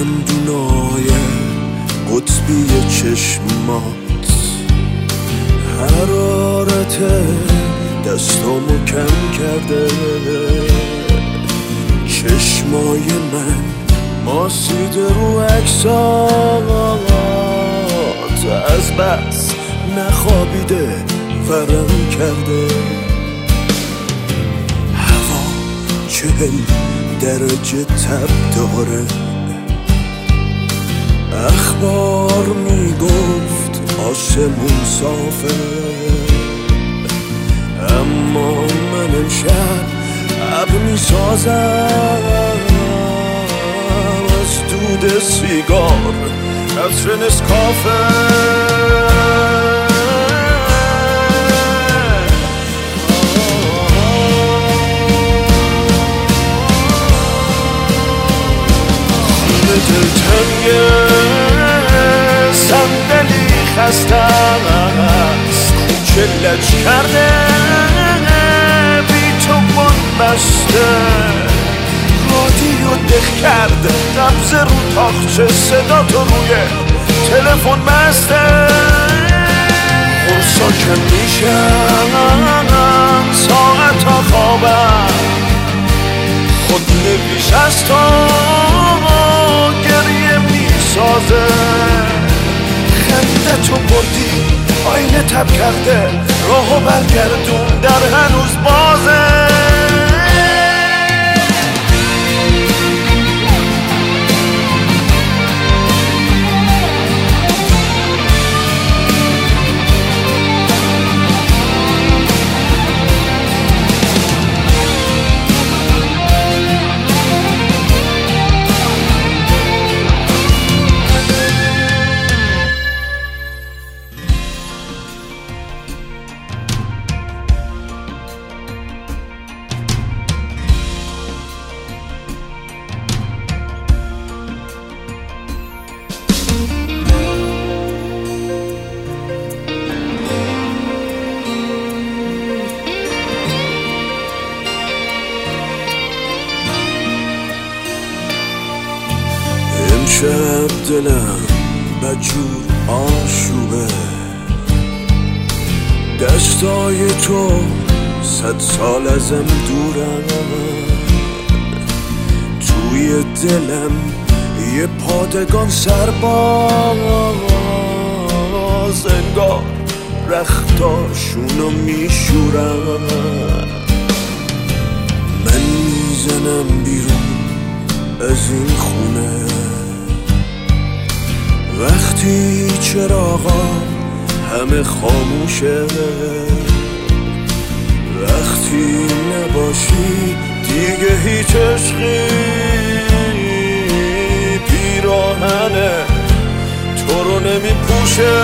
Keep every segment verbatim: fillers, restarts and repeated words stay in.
دندونای قطبی چشمات، حرارت دستامو کم کرده، چشمای من ماسیده رو عکسات، از بس نخوابیده ورم کرده. هوا چهل درجه تب داره، اخبار میگفت آسمون صافه، اما من امشب ابر میسازم از دود سیگار عطر نسکافه. دلتنگه صندلی خسته است، کوچه لج کرده بی تو بند بسته، رادیو دق کرده نبض رو تاخچه، صدا تو روی تلفن بسته. خورسا کم میشم ساعت ها خوابم، خود نویش از تو گریه میسازه. خنده تو بردی آینه تب کرده، راهو برگردون در هنوز بازه. امشب دلم بجور آشوبه، دستای تو صد سال ازم دورن، توی دلم یه پادگان سرباز، انگار رختاشونو میشورن. من میزنم بیرون از این خونه وقتی چراغا همه خاموشه، وقتی نباشی دیگه هیچ عشقی پیراهنه تو رو نمی پوشه.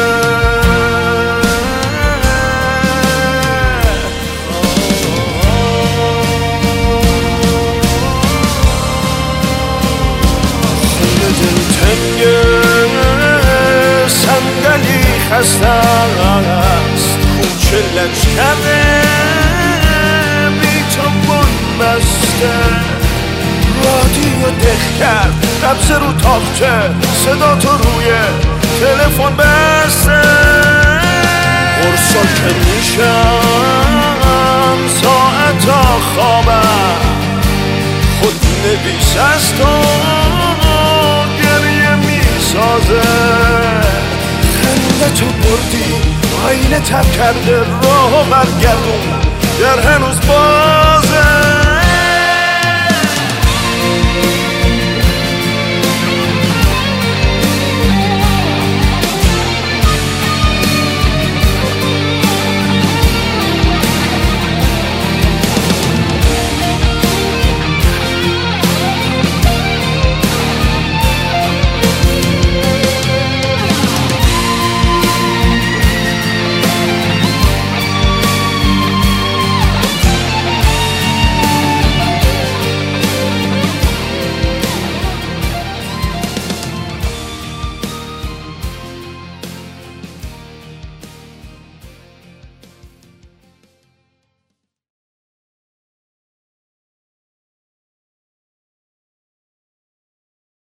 خونه دلتنگه صندلی خسته است، کوچه لج کرده بی تو بند بسته، رادیو دق کرد نبض رو تاخچه، صدا تو روی تلفن بسته. قرصا که میشم ساعتا خوابم، خود نویس از تو گریه میسازه. خنده تو بردی آینه تب کرده، راهو برگردون در هنوز